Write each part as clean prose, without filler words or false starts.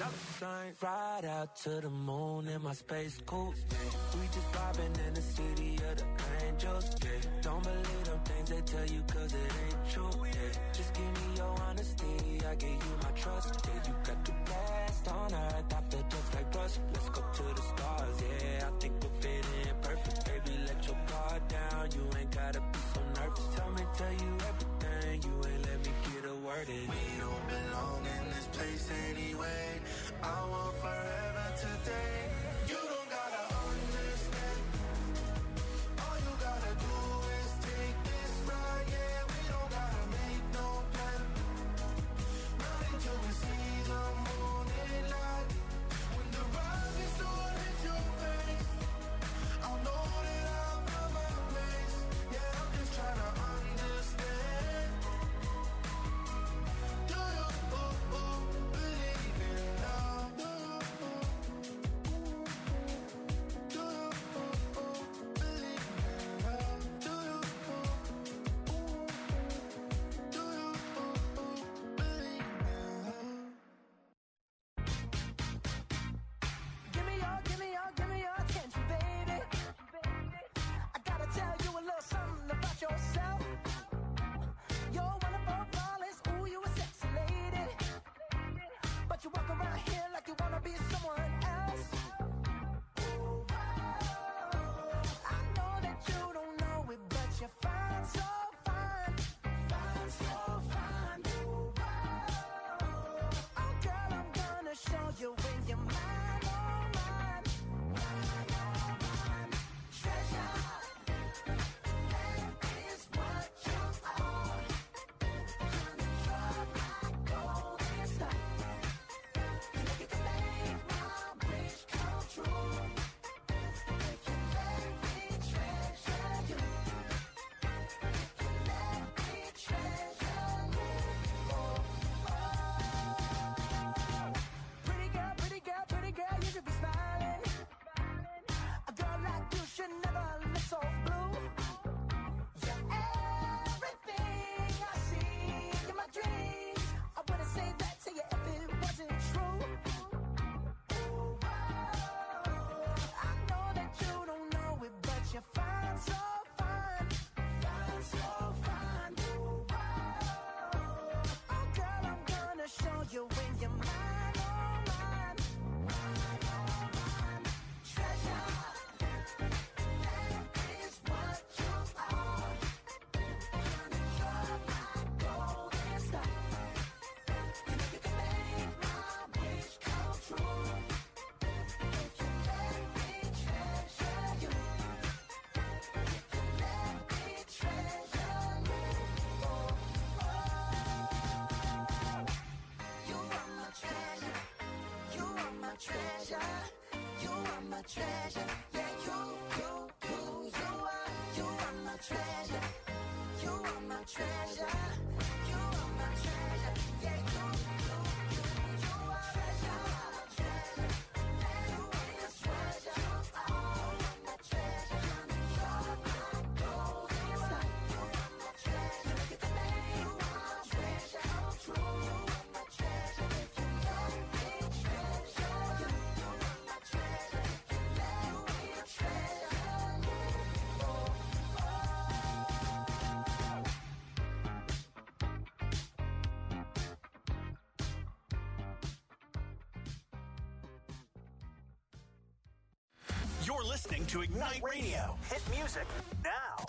Ride out to the moon in my space coupe. We just vibing in the city of the angels. Yeah. Don't believe them things they tell you 'cause it ain't true. Yeah. Just give me your honesty, I give you my trust. Yeah, you got the best on earth, I feel just like rust. Let's go to the stars, yeah. I think we'll fit in perfect. Baby, let your guard down. You ain't gotta be so nervous. Tell you everything. You ain't let me get a word in. We don't belong in this place anyway. I want forever today. You don't gotta understand. All you gotta do is take this ride. Yeah, we don't gotta make no plan. Run until we see the morning light. When the rising sun hits your face, I'll know that I'm on my place. Yeah, I'm just trying to understand. Do you believe in love? Do you believe in love? Do you believe in love? Give me your attention, baby. I gotta tell you a little something about yourself. You're wonderful, flawless, ooh, you a sexy lady. But you walk around here like you wanna be someone else. I know that you don't know it, but you're fine, so fine. Fine, so fine. Oh, girl, I'm gonna show you when you're mine, oh, mine. Mine, oh, mine. Treasure, that is what you are. Gonna drop my golden star. You can make my wish come true. If you let me treasure you. If you let me treasure you. Oh, pretty girl, you should be smiling. A girl like you should never look so blue. You're everything I see in my dreams. I wouldn't say that to you if it wasn't true. I know that you don't know it, but you're fine, so fine. Fine, so fine. Oh, girl, I'm gonna show you when you're mine, oh, mine. Mine, oh, mine. Treasure, that is what you are. Gonna drop my golden star. You can make my wish come true. If you let me treasure you. If you let me treasure you. You are my treasure. You are my treasure. You are my treasure. Yeah, you are my treasure. You are my treasure. You are my treasure. Yeah, you are treasure. You are my treasure. Oh, my treasure. You're my golden star. You are my treasure. You can make my treasure come true. You are my treasure. If you let me treasure you. You are my treasure. If you let me treasure you. You're listening to Ignite Radio. Hit music now.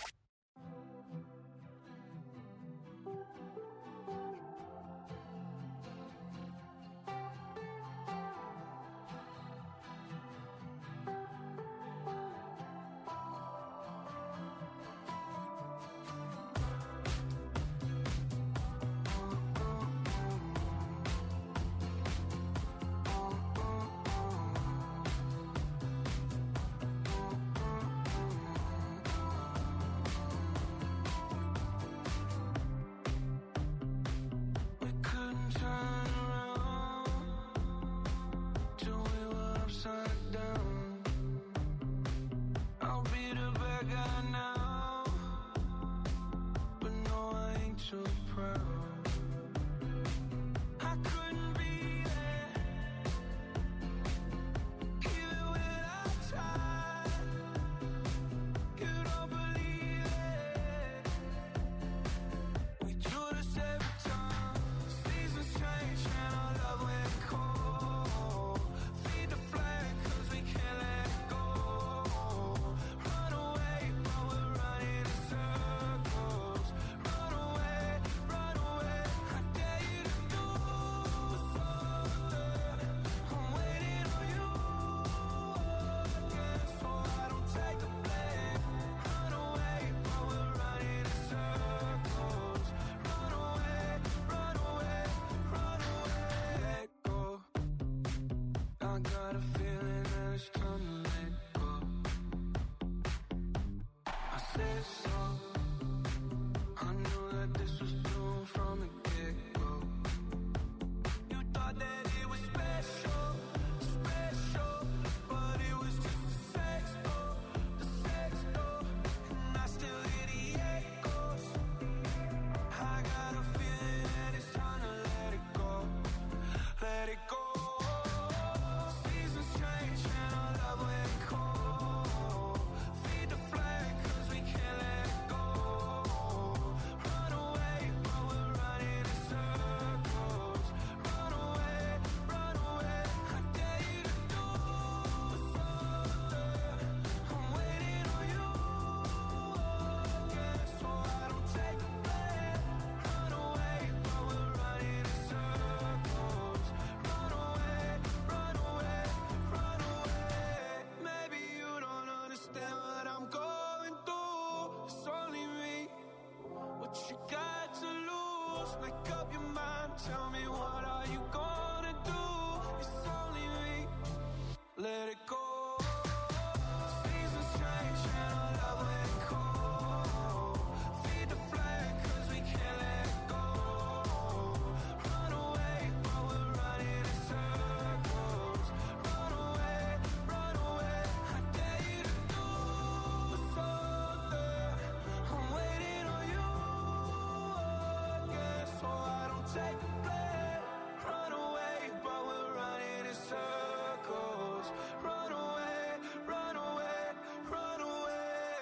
lose. Make up your mind, tell me what are you gonna do? It's only me, let it go. Seasons change and our love let it go. Feed the flame cause we can't let it go. Run away, but we're running in circles. Run away, I dare you to do something. I'm waiting on you again, so I don't take the blame. Run away, but we're running in circles. Run away, run away, run away.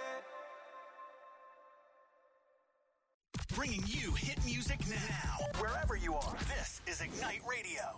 Bringing you hit music now. Wherever you are, this is Ignite Radio.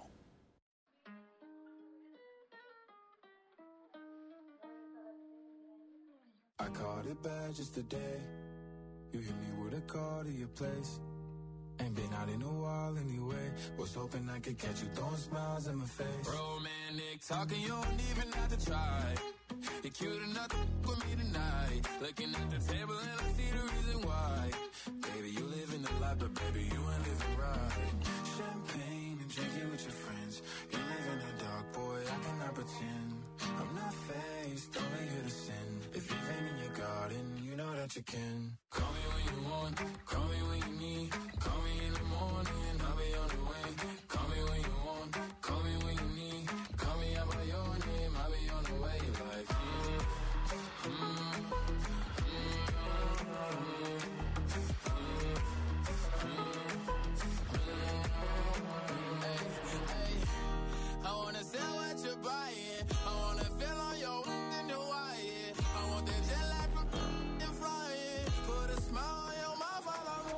I caught it bad just today. You hit me with a call to your place. Ain't been out in a while anyway. Was hoping I could catch you throwing smiles in my face. Romantic talking, you don't even have to try. You're cute enough to with me tonight. Looking at the table and I see the reason why. Baby, you living the life, but baby, you ain't living right. Champagne and drinking with your friends. You live in the dark, boy, I cannot pretend. I'm not faced, only here to sin. If you've been in your garden, you know that you can. Call me when you want, call me when you need. Call me in the morning, I'll be on the way. Call me when you want, call me when you need. Call me out by your name, I'll be on the way. Like, I wanna sell what you're buying. I wanna feel on your in the wire. I want that jet lag from and flying. Put a smile on your mouth while I'm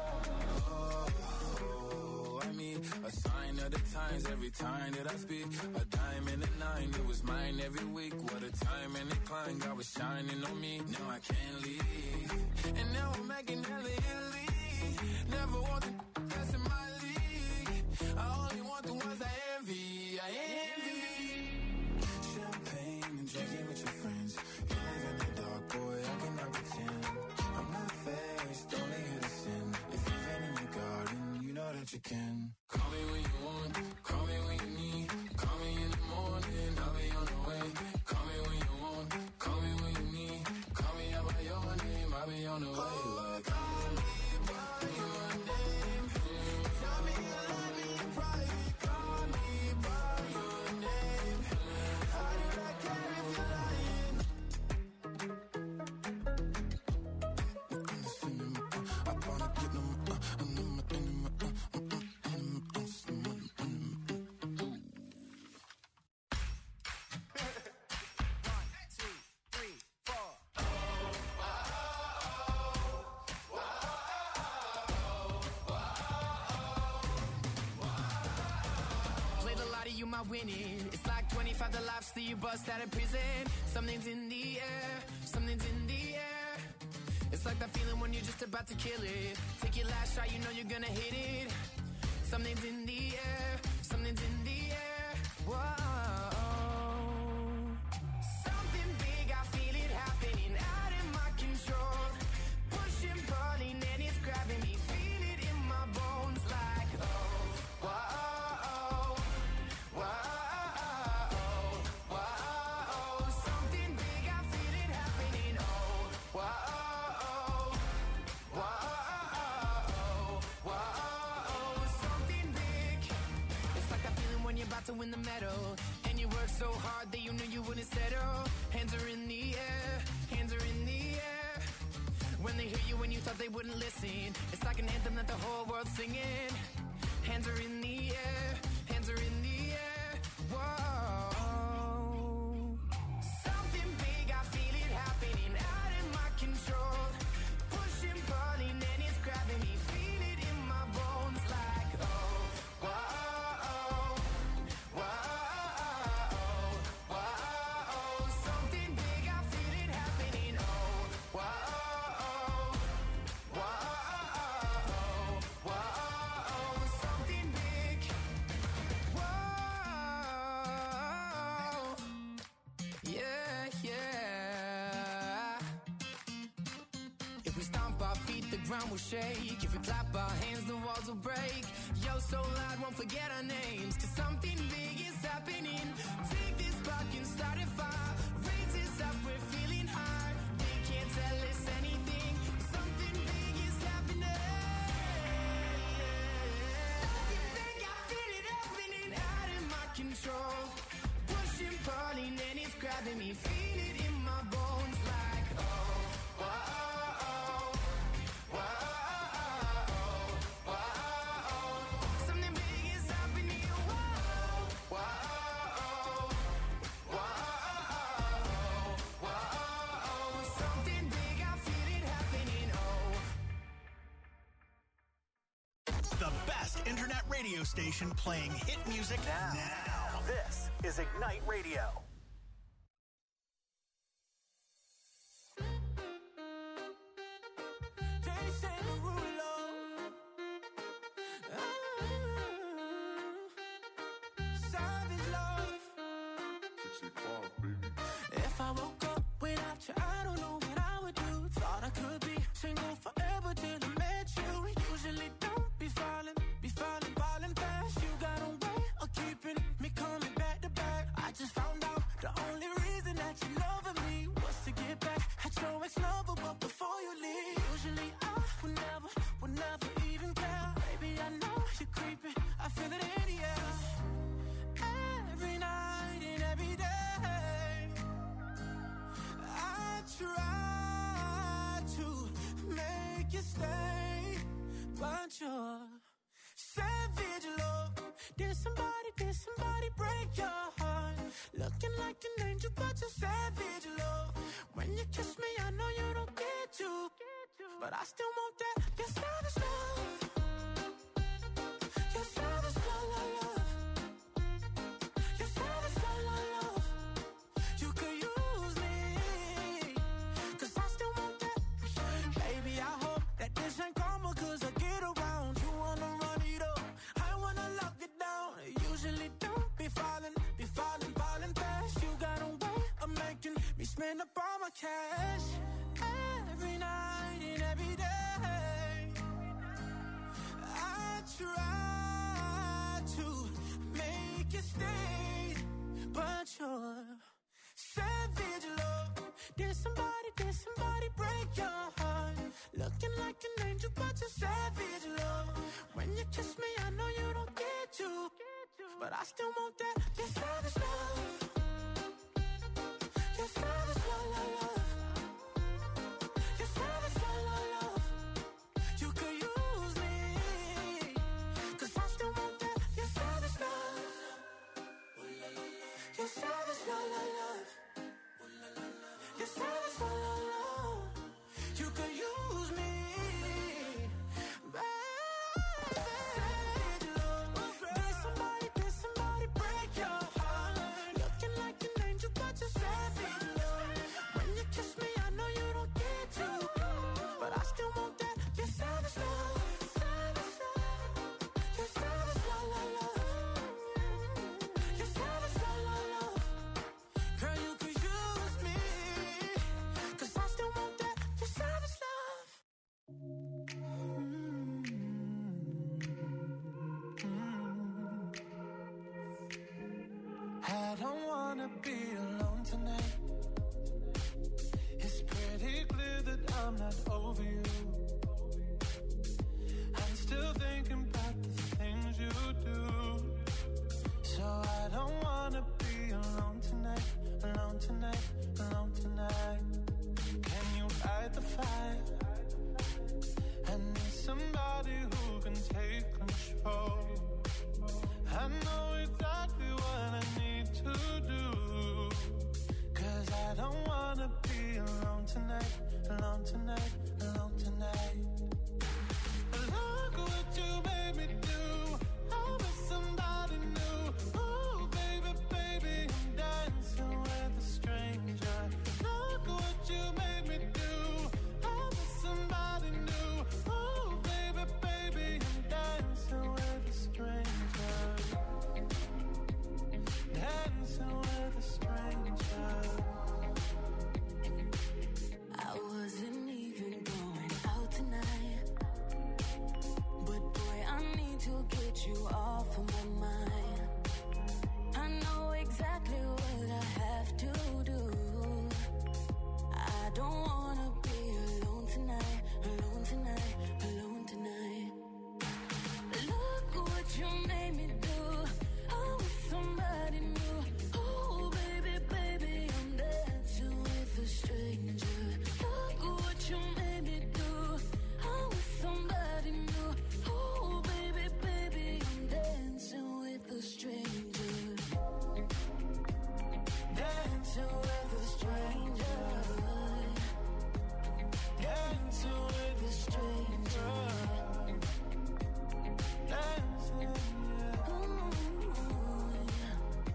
I mean, a sign of the times every time that I speak. A dime and a nine, it was mine every week. What a time and a climb, God was shining on me. Now I can't leave, and now I'm making hella Italy. Never want the that's in my league. I only want the ones I envy. I envy. Champagne and drinking with your friends. You live in the dark, boy, I cannot pretend. I'm not faced, only here to sin. If you've been in your garden, you know that you can. Call me when you want, call me when you need. Call me in the morning, I'll be on the way. Call me when you want, call me when you need. Call me out by your name, I'll be on the way. Like, call me by your name. Tell me you love me in private. Call me by your name. How do I care if you're lying? I wanna get them, Play the lottery, you might win it. It's like 25 the lives that you bust out of prison. Something's in the air, something's in the air. It's like that feeling when you're just about to kill it. Take your last shot, you know you're gonna hit it. Something's in the air, something's in the air. Whoa. Something big, I feel it happening out of my control. Pushing, pulling, and it's grabbing me. Feel it in my bones like, oh, whoa, whoa, whoa. Something big, I feel it happening. Oh, whoa, whoa, whoa. Something big. It's like that feeling when you're about to win the medal. And you work so hard that you knew you wouldn't settle. Hands are in the air, hands are in the air. When they hear you when you thought they wouldn't listen. It's like an anthem that the whole world's singing. Hands are in the air, hands are in the air. Whoa. Something big, I feel it happening out of my control. Pushing, pulling, and it's grabbing me. Feel it in my bones like, oh, whoa, whoa, whoa. Something big, I feel it happening. Oh, whoa, whoa, whoa. Something big. ground will shake. If we clap our hands, the walls will break. Yo, so loud, won't forget our names. 'Cause something big is happening. Take this spark and start a fire. Raise this up, we're feeling high. They can't tell us anything. Something big is happening. Everything, I feel it happening out of my control. Pushing, pulling, and it's grabbing me. Feel it in my bones like, oh, whoa. Internet radio station playing hit music now. This is Ignite Radio. If I woke up without you, I don't know what I would do. Thought I could be single forever till I met you. Usually don't be falling fast. You got a way of keeping me coming back to back. I just found out the only reason that you loving me was to get back at your ex-lover, but before you leave, usually I would never even care. Baby, I know you're creeping, I feel it in the air. Every night and every day, I try to make you stay, but you're savage love. Did somebody break your heart? Looking like an angel, but you're savage love. When you kiss me, I know you don't get to, but I still want that. Your savage love. Your savage love, love. Your savage love, love. You could use me, 'cause I still want that. Baby, I hope that this ain't karma, 'cause I get around. You wanna run it up, I wanna lock it down. Usually don't be falling fast. You got a way of making me spend up all my cash. Every night and every day, I try to make you stay, but you're savage love. Did somebody break your heart? Looking like an angel, but you're savage love. When you kiss me, I know you don't get to, but I still want that. Your savage love. Your savage love, love. Your savage love, love. You could use me, 'cause I still want that. Your savage love. Your savage love, love. Your savage love, love. You could use me, baby. Savage love. Did somebody break your heart? Looking like an angel, but you're savage love. When you kiss me, I know you don't get to, but I still want that. Your savage love. Your savage love, love. Your savage love, love. Girl, you could use me, 'cause I still want that. Your savage love. I don't wanna be alone tonight. It's pretty clear that I'm not over you. I'm still thinking about the things you do. So I don't wanna be alone tonight, alone tonight, alone tonight. Can you fight the fight? I need somebody who can take control. I know exactly what I need to do. I don't wanna be alone tonight, alone tonight, alone tonight. Look what you made me do. I'm with somebody new. Oh, baby, baby, I'm dancing with a stranger. Look what you made me do. I'm with somebody new. Oh, baby, baby, I'm dancing with a stranger. Dancing with a stranger. Dancing with a stranger. Dancing, yeah. Ooh, yeah.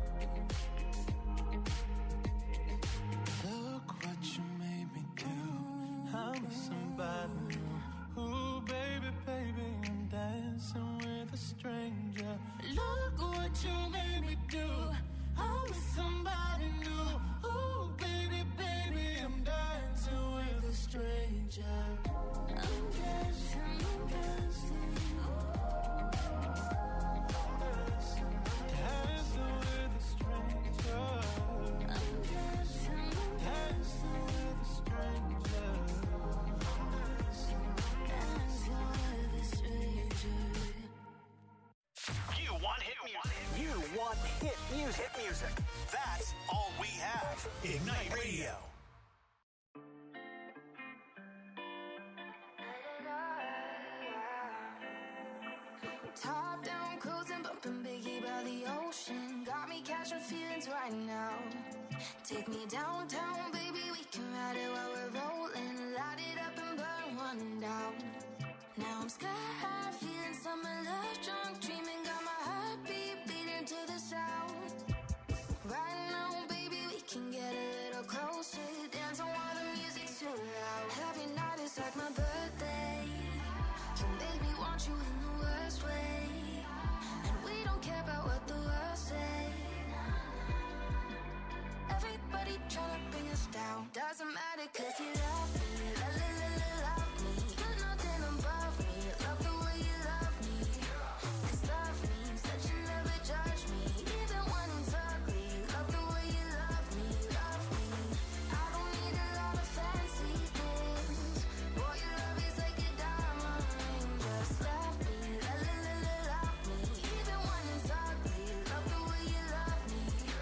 Look what you made me do. I'm with somebody new. Ooh, baby, baby, I'm dancing with a stranger. Look what you made me do. I'm with somebody new. Ooh, baby, baby, I'm dancing with a stranger. I'm dancing, I'm dancing. Dancing with a stranger. I'm dancing, I'm Dancing with a stranger. dancing with a stranger. You want hit music. You want hit music. Hit music. That's all we have. Ignite Radio. Top down, cruising, bumping Biggie by the ocean. Got me catching feelings right now. Take me downtown, baby, we can ride it while we're rolling. Light it up and burn one down. Now I'm sky high, feeling summer love, drunk, dreaming. Got my heartbeat beating to the sound. Right now, baby, we can get a little closer. Dancing while the music's too loud. Every night is like my birthday. You make me want you in the worst way. And we don't care about what the world say. Everybody tryna bring us down. Doesn't matter cause you love me. La la la la love me. You're nothing above me. Love the way you love me. Cause love means that you never judge me. Even when it's ugly. Love the way you love me. Love me. I don't need a lot of fancy things. Boy, your love is like a diamond ring. Just love me. La la la la love me. Even when it's ugly. Love the way you love me.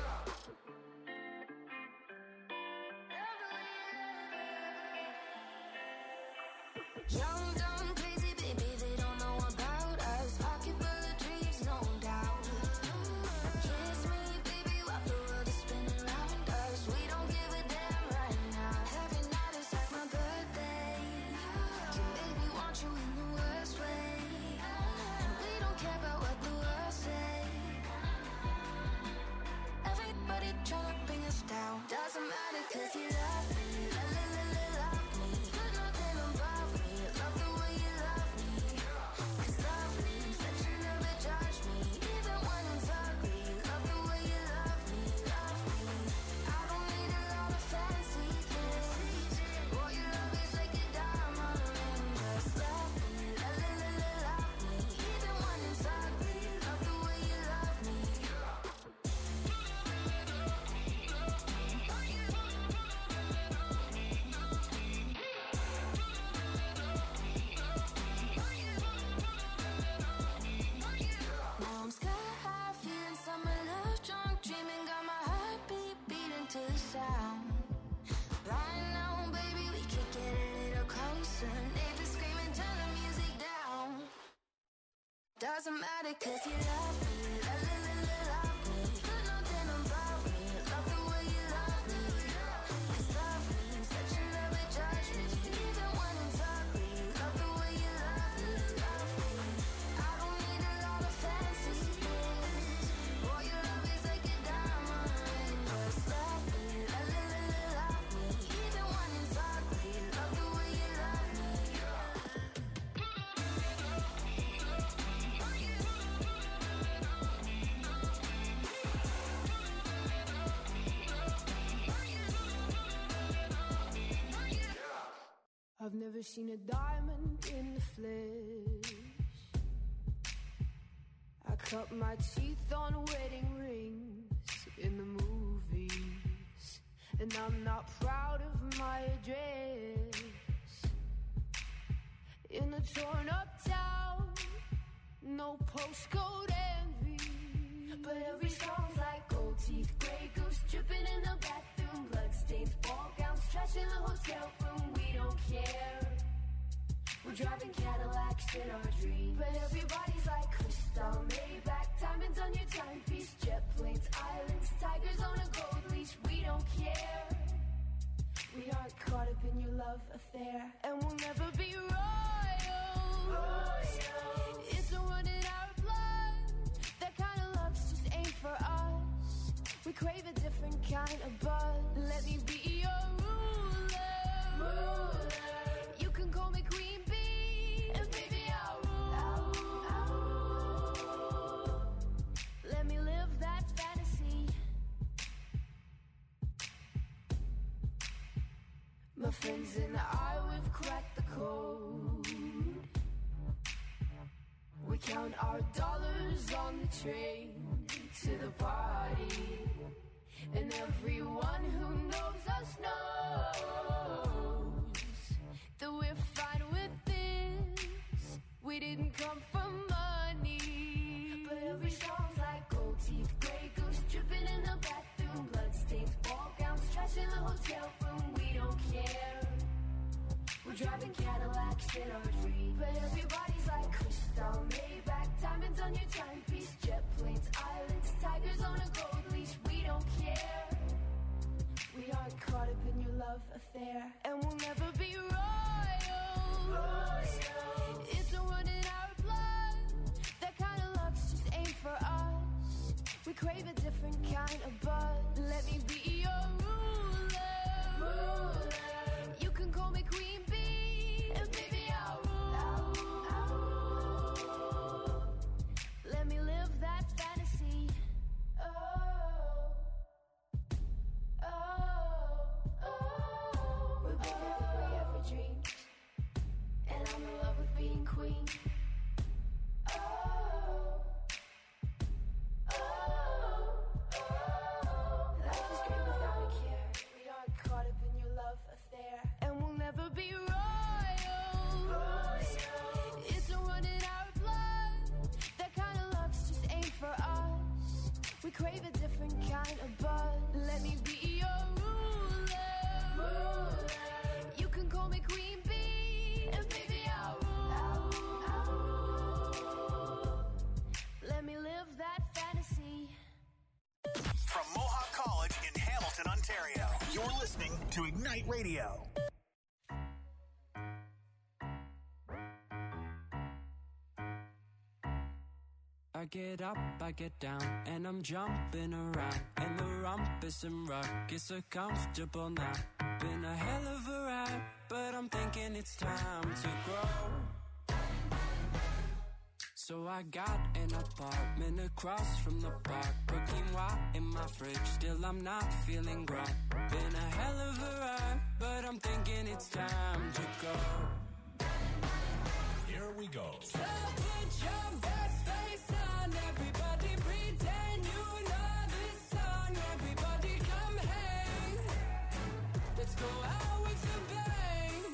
Young, dumb, crazy, baby, they don't know about us. Pocket full of dreams, no doubt. Kiss me, baby, while the world is spinning around us. We don't give a damn right now. Every night is like my birthday. You make me want you in the worst way. And we don't care about what the world say. Everybody tryna bring us down. Doesn't matter cause you love me. La la la la love me. You're nothing above me. Love the way you love me. Cause love means that you never judge me. Even when it's ugly. Love the way you love me. Love me. I don't need a lot of fancy things. Boy, your love is like a diamond ring. Just love me. La la la la love me. Even when it's ugly. Love the way you love me. Now I'm sky high, feeling summer love, drunk, dreaming. Got my heartbeat beating to the sound. Right now, baby, we could get a little closer. Neighbors screaming, turn the music down. Doesn't matter cause you love me. La la la la love me. You're nothing above me. Love the way you love me. Cause love means that you never judge me. Even when it's ugly. Love the way you love me. Love me. I don't need a lot of fancy things. Boy, your love is like a diamond ring. Just love me. La la la la love me. Even when it's ugly. Love the way you love me. I've never seen a diamond in the flesh. I cut my teeth on wedding rings in the movies, and I'm not proud of my address in a torn up town. No postcode envy, but every song's like gold teeth, gray goose dripping in the bathroom, bloodstains, ball gowns, trash in the hotel room. We don't care. We're driving Cadillacs in our dreams, but everybody's like crystal, Maybach, diamonds on your timepiece, jet planes, islands, tigers on a gold leash. We don't care. We aren't caught up in your love affair, and we'll never be royals. It's a run in our blood. That kind of luck's just ain't for us. We crave a different kind of buzz. Let me be your ruler. You can call me Queen Bee, and baby I'll rule. Let me live that fantasy. My friends and I, we've cracked the code. We count our dollars on the train to the party, and everyone who knows us knows that we're fine with this. We didn't come for money, but every song's like gold teeth, gray goose dripping in the bathroom, bloodstains, ball gowns, trash in the hotel room. We don't care. We're driving Cadillacs in our dreams, but everybody's like crystal, Maybach, diamonds on your timepiece, jet planes, islands, tigers on a gold leash. We don't care. We aren't caught up in your love affair, and we'll never be royals. It's a run in our blood. That kind of luck's just ain't for us. We crave a different kind of buzz. Let me be your ruler. You can call me Queen Bee, and baby I'll rule. Let me live that fantasy. Oh, oh, oh. We're better than we ever dreamed, and I'm in love with being queen. Oh, oh, oh. Life is great without a care. We aren't caught up in your love affair, and we'll never be royals. It's a run in our blood. That kind of luck's just ain't for us. We crave a different kind of buzz. Let me be your ruler. You can call me Queen Bee, and baby I'll rule. Let me live that fantasy. From Mohawk College in Hamilton, Ontario, you're listening to Ignite Radio. I get up, I get down, and I'm jumping around. And the rumpus and ruckus are comfortable now. Been a hell of a ride, but I'm thinking it's time to grow. So I got an apartment across from the park. Put quinoa in my fridge, still I'm not feeling right. Been a hell of a ride, but I'm thinking it's time to go. Here we go. So put your best face on, everybody pretend you know this song. Everybody come hang, let's go out with a bang.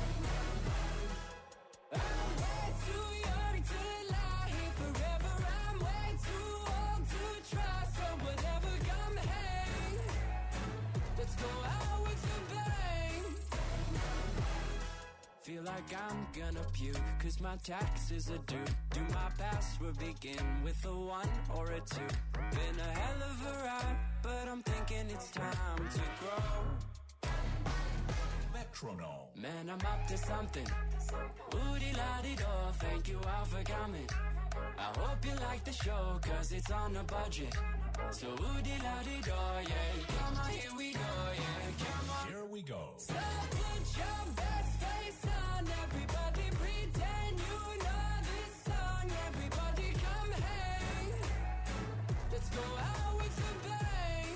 I'm way too young to lie here forever. I'm way too old to try, so whatever, come hang, let's go out with a bang. Feel like I'm gonna puke, cause my taxes are due. Do my password begin with a 1 or a 2? Been a hell of a ride, but I'm thinking it's time to grow. Metronome. Man, I'm up to something. Oodie-la-dee-do, thank you all for coming. I hope you like the show, cause it's on a budget. So oodie-la-dee-do, yeah. Come on, here we go, yeah. Come on. Here we go. So put your best face on, everybody pretend you know this song. Everybody come hang, let's go out with a bang.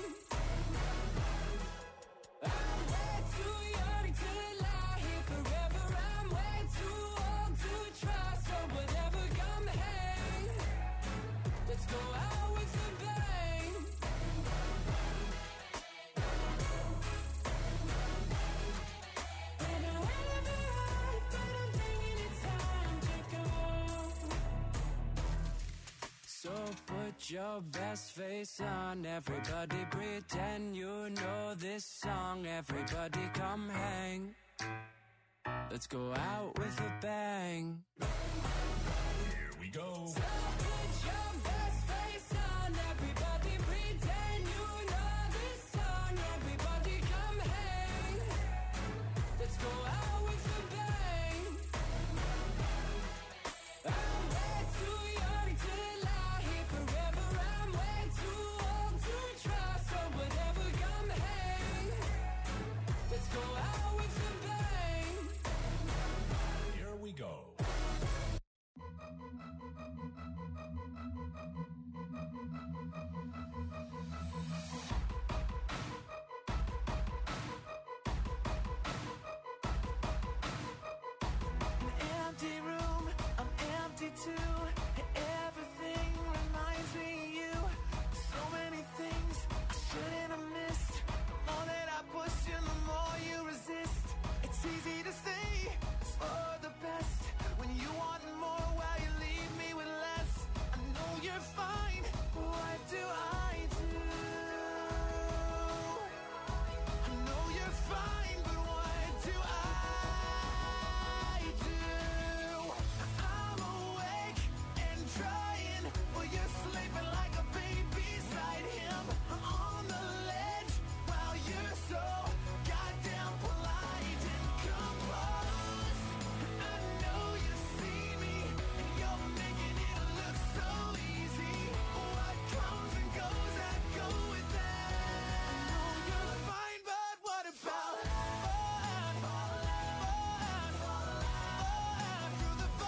I'm way too young to lie here forever. I'm way too old to try, so whatever, come hang, let's go out with a bang. Put your best face on. Everybody pretend you know this song. Everybody come hang. Let's go out with a bang. Here we go. So put your best face on. Everybody pretend you know this song. Everybody come hang. Let's go out with a bang. I'm way too young to lie here forever. I'm way too old to try. So whatever, come hang. Let's go out with a bang. Here we go. An empty room, I'm empty too. Everything reminds me of you. So many things I shouldn't have missed. The more that I push you, the more you resist. It's easy to say it's for the best when you want more while you leave me with less. I know you're fine, but what do I do? I know you're fine, but what do I do? I'm awake and trying, but you're sleeping like a baby beside him. I'm on the ledge while you're so goddamn polite and composed. I know you see me and you're making it look so easy. What comes and goes, I go with that. I know you're fine, but what about through the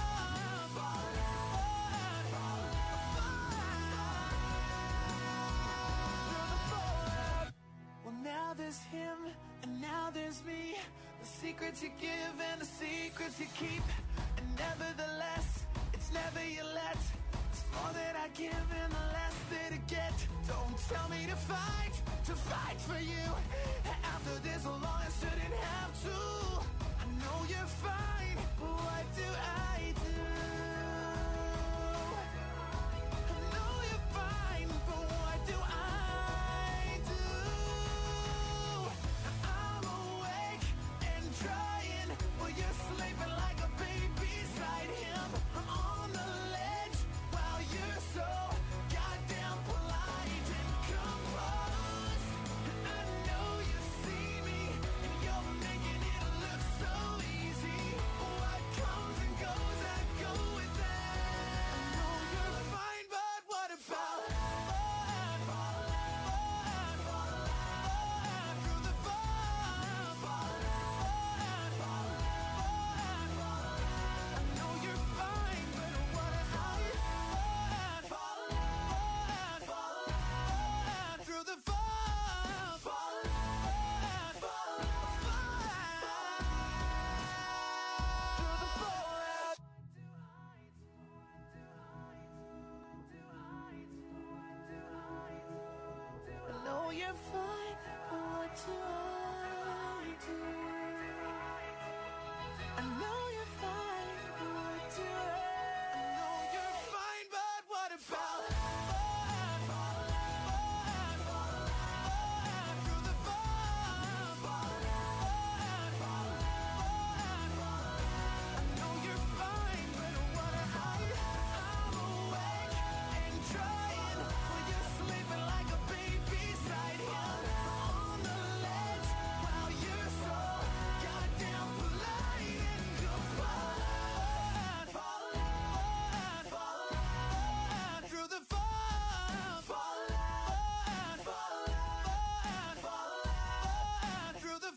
Well, now there's him and now there's me. The secrets you give and the secrets you keep. And nevertheless, it's never you let. It's more that I give and the less that I get. Don't tell me to fight for you. After this so long, I shouldn't have to. I know you're fine, but what do I do? I know you're fine, but what do I do? I'm awake and trying, but you're sleeping like a baby beside him. I'm on the ledge while you're so goddamn polite and composed. I know you see me and you're making it look so easy. What comes and goes, I go with that. I know you're fine, but what about through the I know you're fine, but what about through the I know you're fine, but what do I do? I know you're fine, but what do I know you're fine, but what about through the I know you're fine, but what about I'm awake and trying, but you're sleeping like a baby beside him. On the ledge while you're so goddamn polite and composed. Through the through the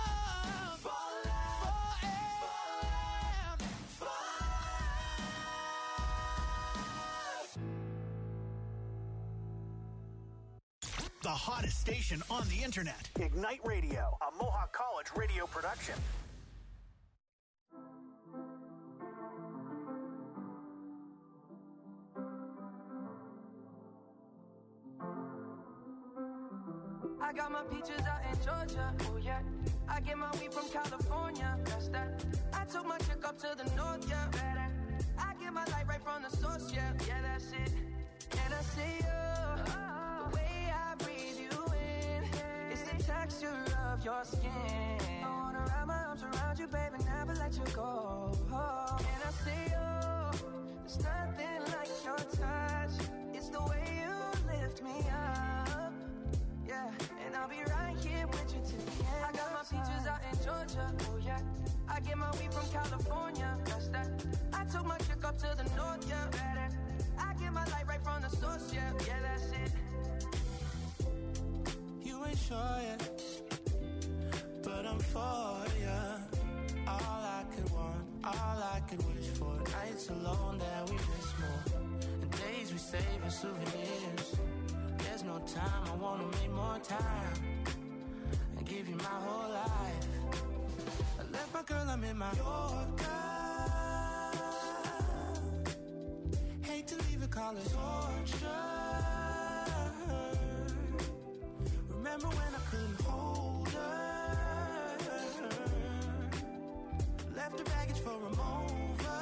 The hottest station on the internet. Ignite Radio, a Mohawk College radio production. I got my peaches out in Georgia, oh yeah. I get my weed from California, that's that. I took my chick up to the north, yeah. I get my light right from the source, yeah. Yeah, that's it. Can I say the way I breathe you in? It's the texture of your skin. I wanna wrap my arms around you, baby, never let you go. Can I say there's nothing like your touch. It's the way you lift me up. Yeah, and I'll be right here with you till the end. I got my peaches out in Georgia. Oh yeah. I get my weed from California. That's that. I took my chick up to the north, yeah. Better. I get my light right from the source, yeah. Yeah, that's it. You ain't sure yet, but I'm for ya. All I could want, all I could wish for. Nights alone that we miss more. The days we save as souvenirs. There's no time, I wanna make more time and give you my whole life. I left my girl, I'm in my Yorker. Hate to leave it, call it torture. Remember when I couldn't hold her? Left the baggage for a mover.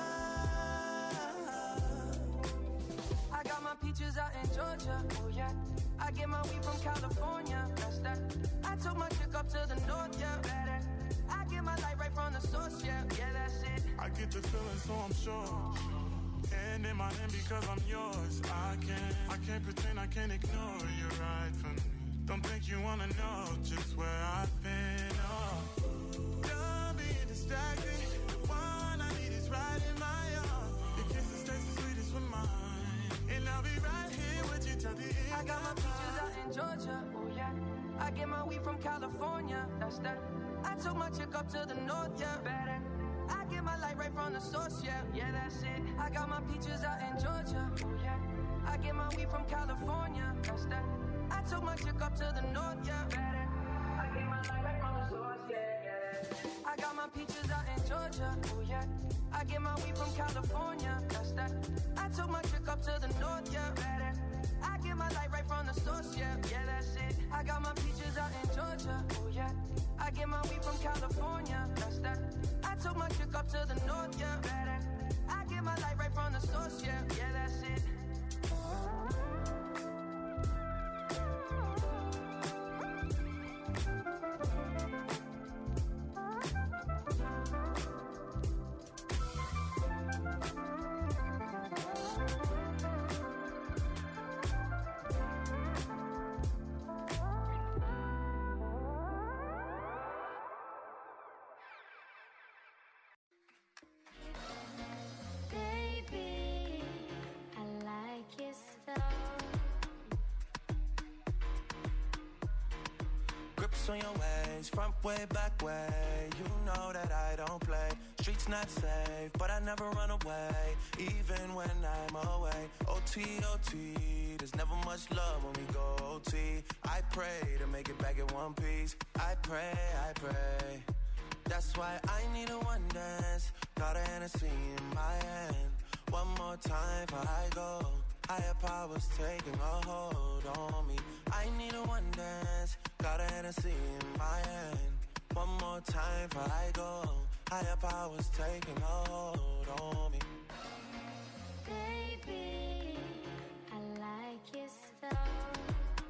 I got my peaches out in Georgia. Oh yeah. I get my weed from California. That's that. I took my chick up to the north, yeah. Better. I get my light right from the source, yeah. Yeah, that's it. I get the feeling, so I'm sure. And in my hand because I'm yours. I can't pretend, I can't ignore you right from me. Don't think you wanna know just where I've been. Oh, done being distracted. The one I need is right in my arms. Your kisses taste the sweetest with mine, and I'll be right here with you till the end. I got my peaches out in Georgia. Oh yeah. I get my weed from California. That's that. I took my chick up to the north, yeah. Better. I get my light right from the source, yeah. Yeah, that's it. I got my peaches out in Georgia. Oh yeah. I get my weed from California. That's that. I took my chick up to the north, yeah. Better. I get my light right from the source, yeah, yeah. I got my peaches out in Georgia. Oh yeah. I get my weed from California. That's that. I took my chick up to the north, yeah. Better. I get my light right from the source, yeah. Yeah, that's it. I got my peaches out in Georgia. Oh yeah. I get my weed from California. That's that. I took my chick up to the north, yeah. Better. I get my light right from the source, yeah. Yeah, that's it. Baby, I like your style. Grips on your ways, front way, back way. You know that I don't play. Streets not safe, but I never run away, even when I'm away. OT, OT, there's never much love when we go OT. I pray to make it back in one piece. I pray, I pray. That's why I need a one dance. Got a Hennessy in my hand. One more time before I go. Higher powers taking a hold on me. I need a one dance. Got a Hennessy in my hand. One more time before I go. Higher powers taking a hold on me. Baby, I like your style.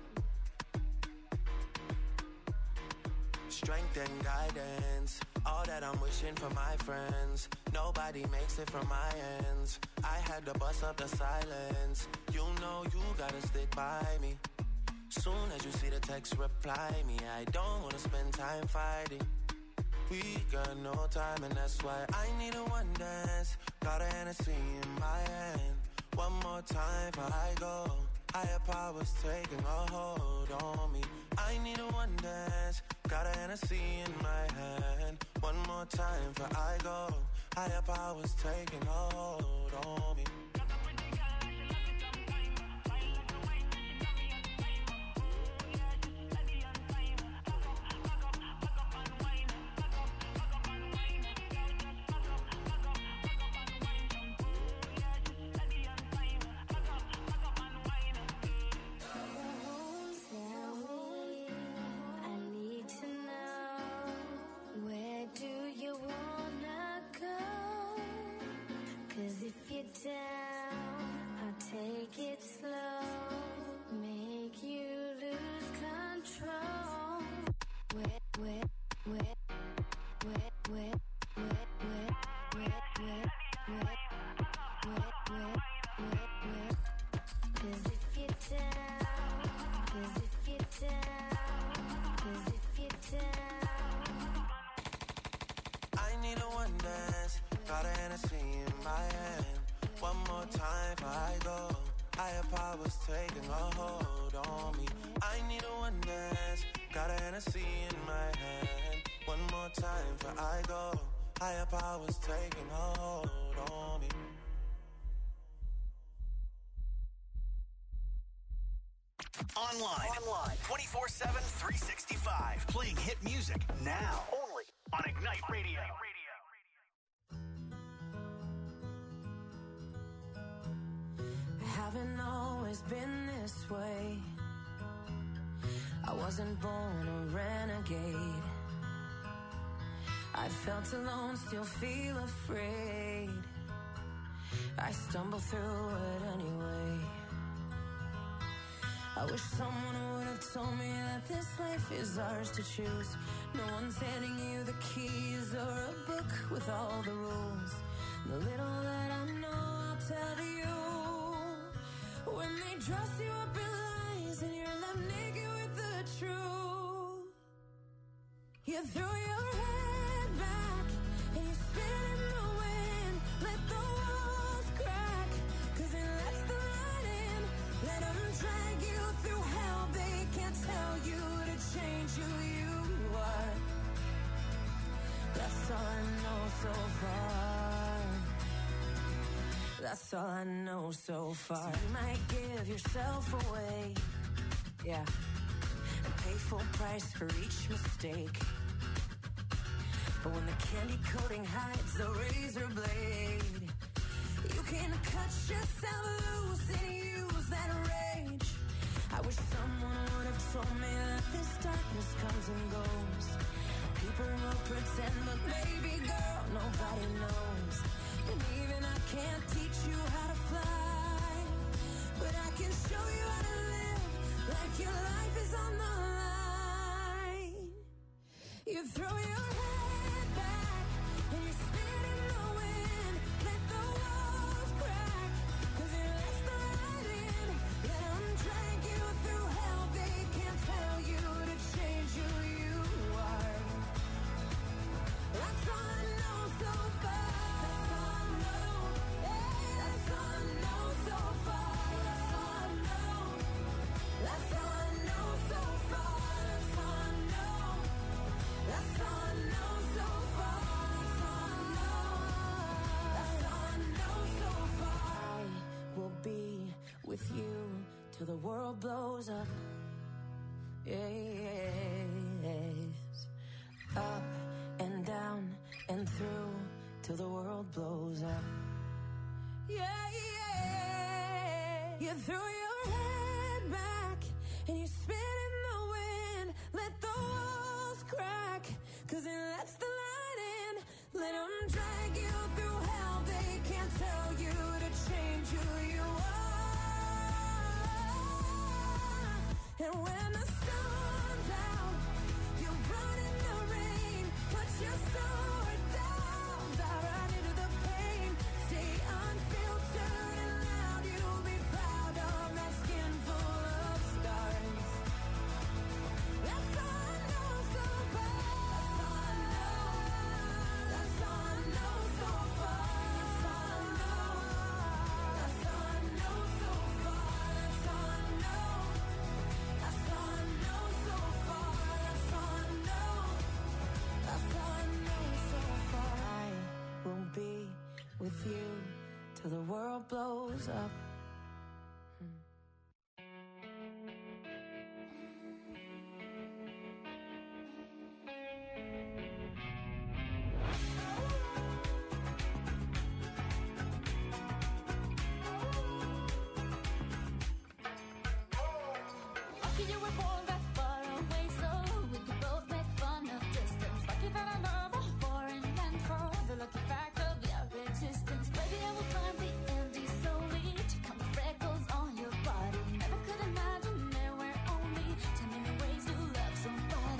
Strength and guidance, all that I'm wishing for my friends. Nobody makes it from my ends. I had to bust up the silence. You know you gotta stick by me. Soon as you see the text, reply me. I don't wanna spend time fighting. We got no time, and that's why I need a one dance. Got a Hennessy in my hand. One more time before I go. Higher powers taking a hold on me. I need a one dance. Got a Hennessy in my hand. One more time before I go. Higher powers taking a hold on me. If you're down Hennessy in my hand. One more time before I go. Higher powers taking a hold on me. I need a one dance. Got a Hennessy in my hand. One more time before I go. Higher powers taking a hold on me. Online 24/7, 365. Playing hit music now. Only on Ignite Radio. Haven't always been this way. I wasn't born a renegade. I felt alone, still feel afraid. I stumble through it anyway. I wish someone would have told me that this life is ours to choose. No one's handing you the keys or a book with all the rules. The little that I know I'll tell to you. When they dress you up in lies and you're left naked with the truth, you throw your head back and you spin in the wind. Let the walls crack, 'cause it lets the light in. Let them drag you through hell. They can't tell you to change who you are. That's all I know so far. That's all I know so far. So you might give yourself away, yeah, and pay full price for each mistake. But when the candy coating hides the razor blade, you can cut yourself loose and use that rage. I wish someone would have told me that this darkness comes and goes. People will pretend, but baby girl, nobody knows. And even I can't teach you how to fly, but I can show you how to live like your life is on the line. You throw your head back and you spin in the wind. Let the walls crack, 'cause it lets the light in. Let them drag you through hell. They can't tell you to change who you are. That's all I know so far. With you till the world blows up. Yes. Up and down and through till the world blows up. Yeah, yeah. You throw your head back and you spin in the wind. Let the walls crack, 'cause it lets the light in. Let them drag you through hell. They can't tell you to change who you are. And when the sun's out, you run in the rain. Put your sword down, dive right into the pain. Stay unfiltered and loud. You'll be proud of that skin full of scars. That's all I know so far. That's all I know so far. That's all I know. That's all I know so far. That's all I know. That's all I know so far. That's all I know. That's all I know so far. I will be with you till the world blows up. Lucky you were born that far away, so we could both make fun of distance. Lucky that I love a foreign land for the lucky fact of your existence. Maybe I will climb the Andes slowly to count the freckles on your body. Never could imagine there were only too many ways to love somebody.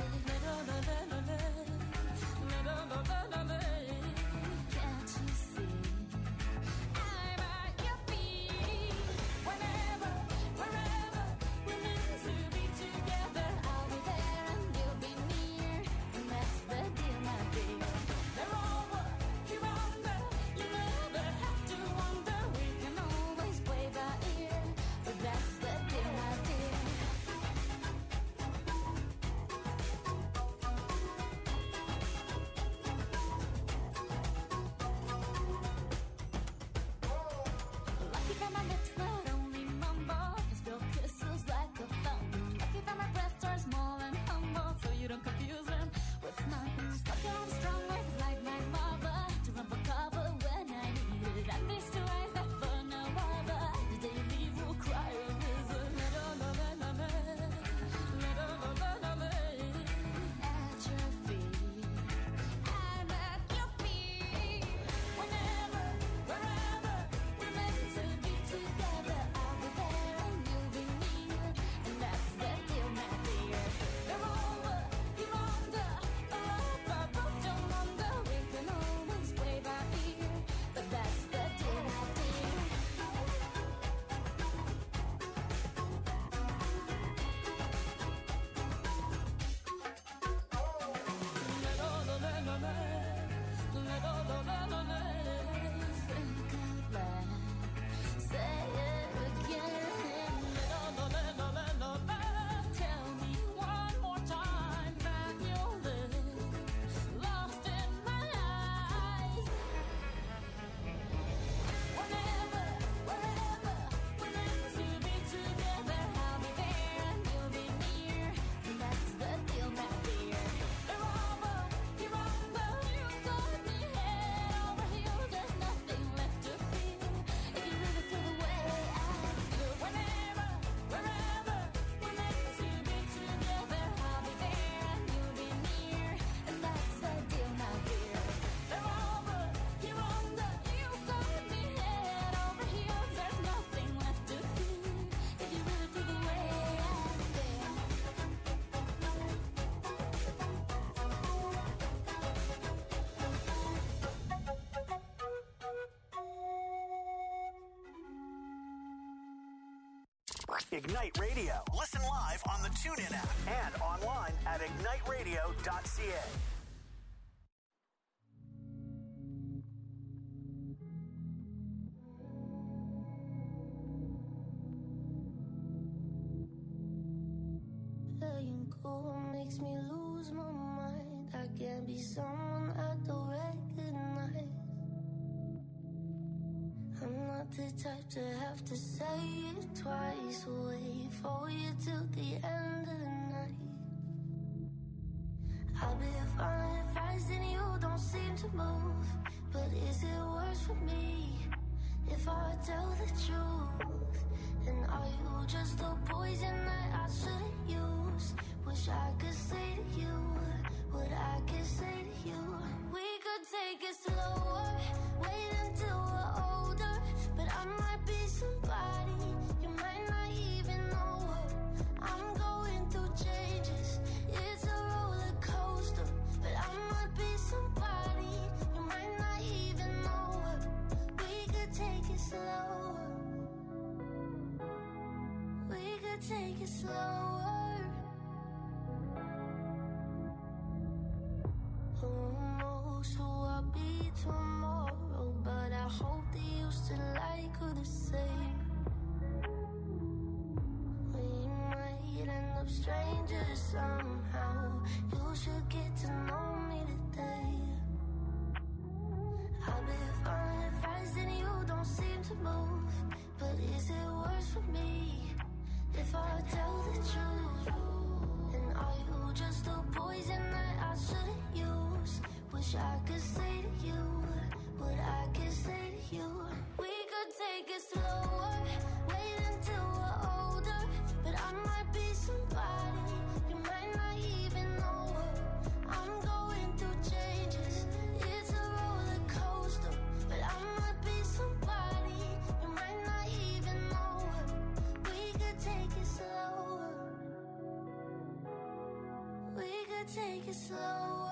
Can't you see? I'm at your feet. Whenever, wherever, we're meant to be together. Ignite Radio. Listen live on the TuneIn app and online at igniteradio.ca. Letting go makes me lose my mind. I can't be someone I don't recognize. I'm not the type to have to say it twice. Wait for you till the end of the night. I've been following advice and you don't seem to move. But is it worse for me if I tell the truth? And are you just a poison that I shouldn't use? Wish I could say to you what I could say to you. We could take it slower, wait until we're older. But I might be somebody you might not even know her. I'm going through changes, it's a roller coaster. But I might be somebody you might not even know her. We could take it slower. We could take it slower. Who knows who I'll be tomorrow? But I hope that you still like her the same. We might end up strangers somehow. You should get to know me today. I've been following advice and you don't seem to move. But is it worse for me if I tell the truth? And are you just a poison that I shouldn't use? Wish I could say to you what I could say to you. We could take it slower, wait until we're older. But I might be somebody you might not even know her. I'm going through changes, it's a roller coaster. But I might be somebody you might not even know her. We could take it slower. We could take it slower.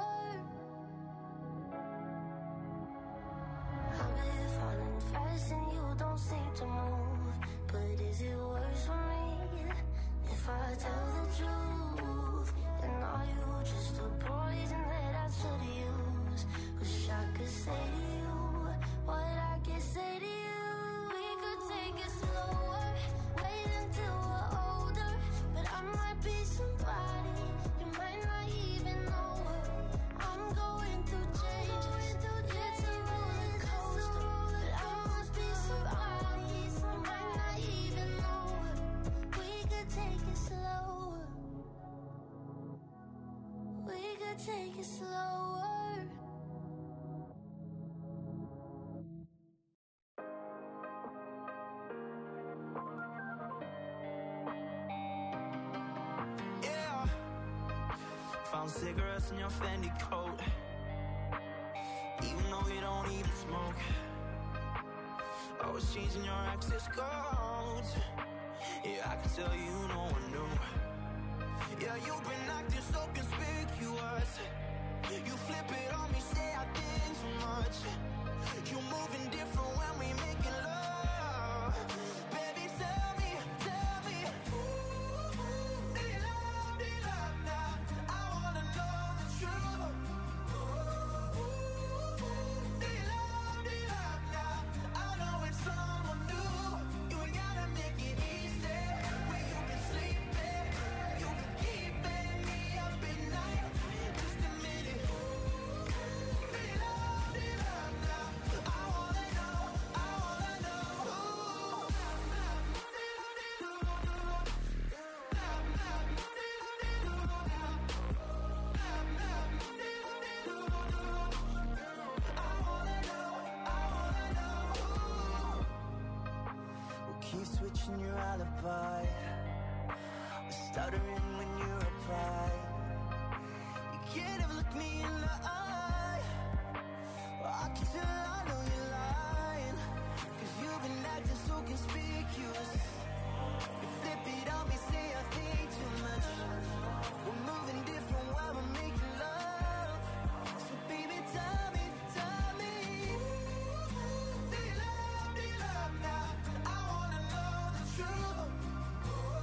I've been falling fast and you don't seem to move. But is it worse for me if I tell the truth? And are you just a poison that I should use? Wish I could say to you what I can say to you. We could take it slower, wait until we're older. But I might be somebody you might not even know her. I'm going through changes, it's a roller coaster. But I must be somebody you might not even know her. We could take it slower. We could take it slower. Yeah. Found cigarettes in your Fendi coat, even though you don't even smoke. Always changing your access codes. Yeah, I can tell you no one knew. Yeah, you've been acting so conspicuous. You flip it on me, say I did too much. You moving different when we making love. Baby, tell me, ooh, they love now. I wanna know the truth. Ooh, they love now. I know it's someone new. You ain't gotta make it easy. When you been sleeping, you been keeping me up at night. Just admit it. They love now. I wanna know. We'll keep switching your alibi. Stuttering when you reply. You can't ever look me in the eye. I can tell I know you're lying. Cause you've been acting so conspicuous. You flip it on me, say I think too much. We're moving different while we're making love. So baby, tell me. They love now. I wanna know the truth.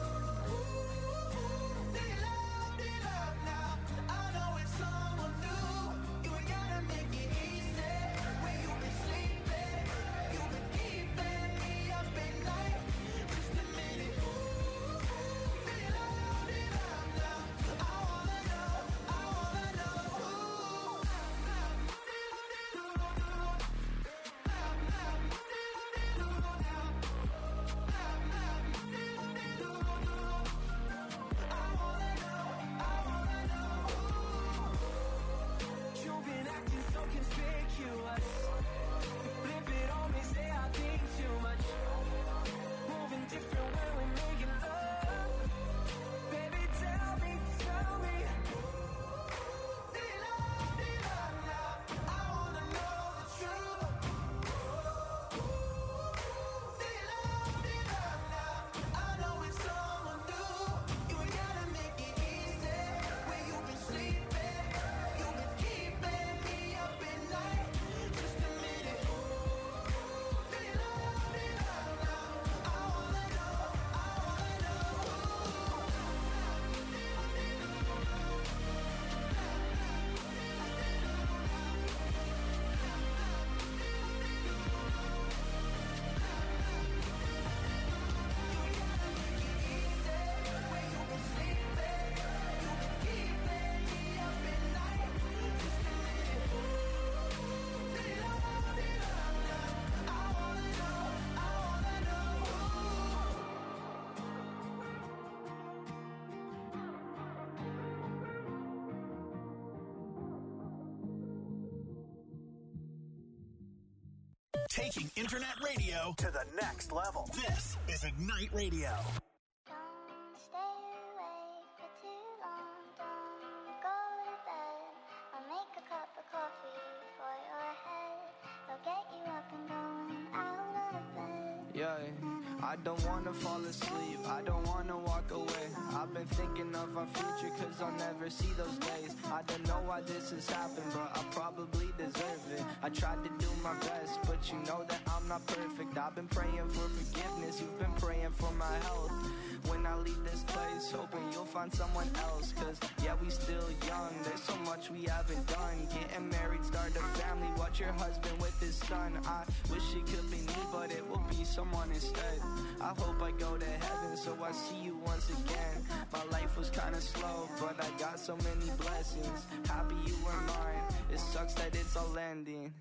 Taking internet radio to the next level. This is Ignite Radio. Don't stay awake for too long. Don't go to bed. I'll make a cup of coffee for your head. They'll get you up and going out of bed. Yeah, I don't wanna fall asleep, I don't wanna walk away. I've been thinking of our future, cause I'll never see those days. I don't know why this has happened, but I probably deserve it. I tried to do my best, but you know that I'm not perfect. I've been praying for forgiveness, you've been praying for my health. When I leave this place, hoping you'll find someone else. Cause yeah, we still young, there's so much we haven't done. Getting married, start a family, watch your husband with his son. I wish it could be me, but it will be someone instead. I hope I go to heaven, so I see you once again. My life was kinda slow, but I got so many blessings. Happy you were mine, it sucks that it's all ending.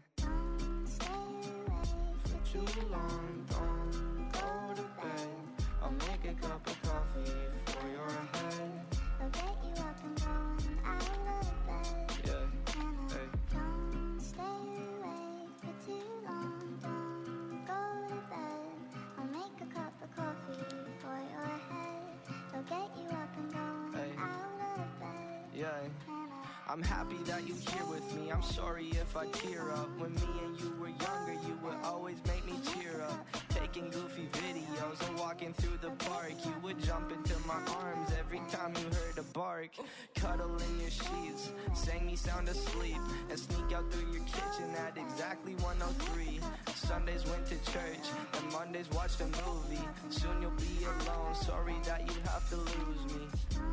For too long, don't go to bed. I'll make a cup of coffee for your head. They'll get you up and going out of bed. Yeah, hey. Don't stay awake for too long. Don't go to bed. I'll make a cup of coffee for your head. They'll get you up and going out of bed. Yeah. I'm happy that you're here with me. I'm sorry if I tear up. When me and you were younger, you would always make me cheer up. Taking goofy videos and walking through the park. You would jump into my arms every time you heard a bark. Cuddle in your sheets, sang me sound asleep, and sneak out through your kitchen at exactly 1:03. Sundays went to church, and Mondays watched a movie. Soon you'll be alone, sorry that you have to lose me.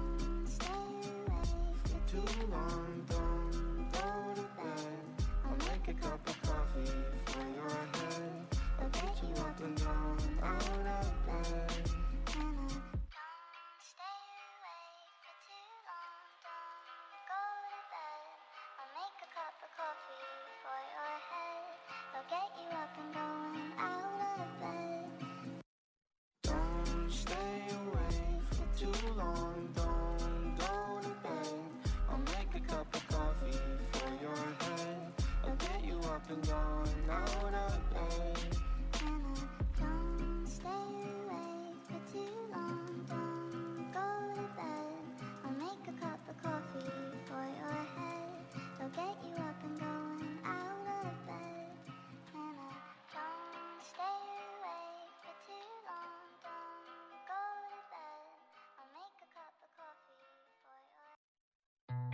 Too long, don't go to bed. I'll make a cup of coffee for your head. I'll get you up and down, out of bed. Don't stay awake for too long. Don't go to bed. I'll make a cup of coffee for your head. They'll get you up and going out of bed. Don't stay awake for too long, don't go to bed. I'll make a cup of coffee for your head. I'll get you up and going out of bed. Don't stay awake for too long. Don't go to bed. I'll make a cup of coffee for your head. They'll get you up and going out of bed. Don't stay awake for too long. Don't go to bed. I'll make a cup of coffee for your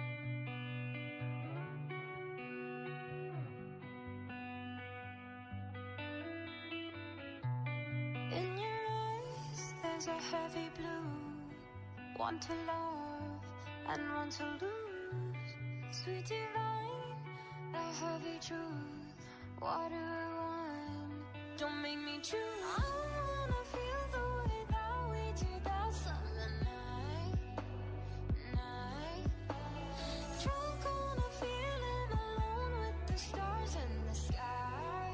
In your eyes, there's a heavy blue. One to love and one to lose. Sweet divine, a heavy truth. What do I want? Don't make me choose. I wanna feel the way that we did that summer night. Drunk on a feeling, alone with the stars in the sky.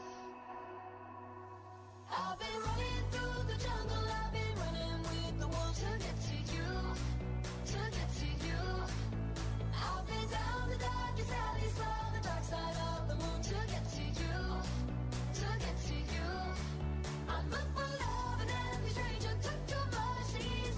I've been running through the jungle, I've been running with the wolves to get to you, to get to you. I've been down the darkest alleys, saw the dark side of the moon to get to you, to get to you. I'm up for love and every stranger took too much, these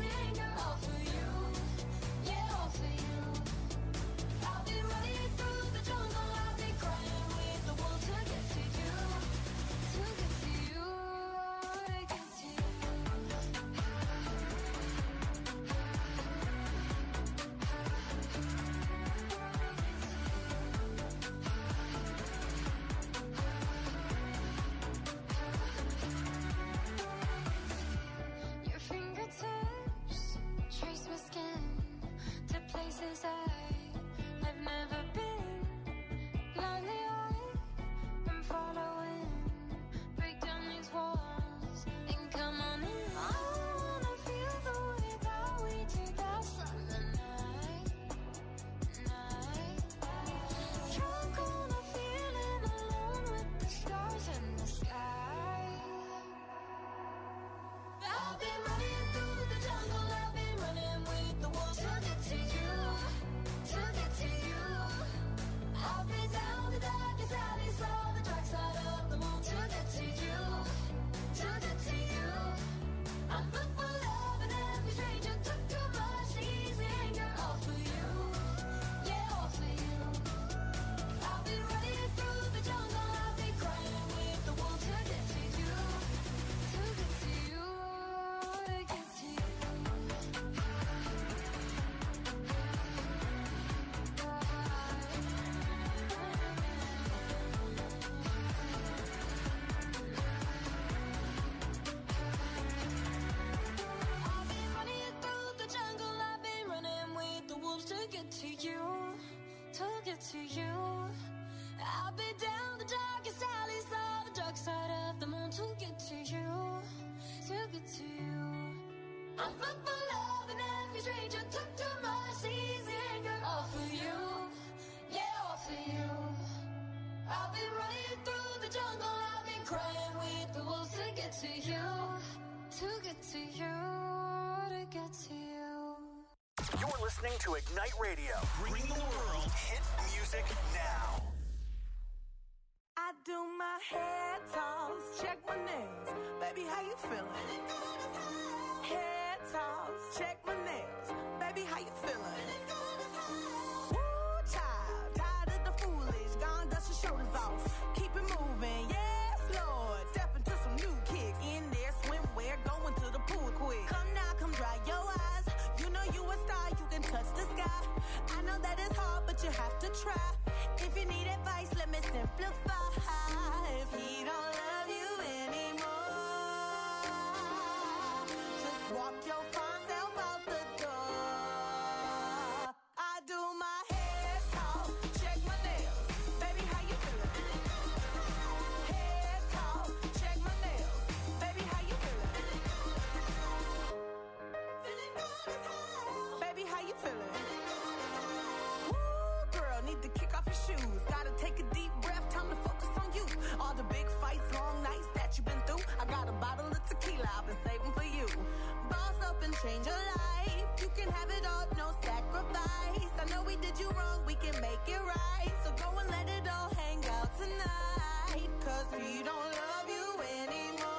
get to you, to get to you. I'll be down the darkest alleys of the dark side of the moon to get to you, to get to you. I'm fucked for love and every stranger took too much easy anger. All for you, yeah, all for you. I've been running through the jungle, I've been crying with the wolves to get to you, to get to you, to get to you. You're listening to Ignite Radio, bringing the world hit music now. I do my hair toss, check my nails. Baby, how you feeling? Hair toss, check my nails. Baby, how you feeling? Woo, child, tired of the foolish. Gone, dust your shoulders off. Keep it moving, yes, Lord. Step into some new kicks. In there, swimwear, going to the pool quick. Come now, come dry your eyes. You know you a star, you can touch the sky. I know that it's hard, but you have to try. If you need advice, let me simplify. If he don't love you anymore, just walk your fine self out the door. I do my hair talk, check my nails. Baby, how you feeling? Hair talk, check my nails. Baby, how you feeling? Feeling good as hell. Baby, how you feeling? Girl, need to kick off your shoes. Gotta take a deep breath, time to focus on you. All the big fights, long nights that you've been through. I got a bottle of tequila I've been saving for you. Boss up and change your life. You can have it all, no sacrifice. I know we did you wrong, we can make it right. So go and let it all hang out tonight. Cause he don't love you anymore.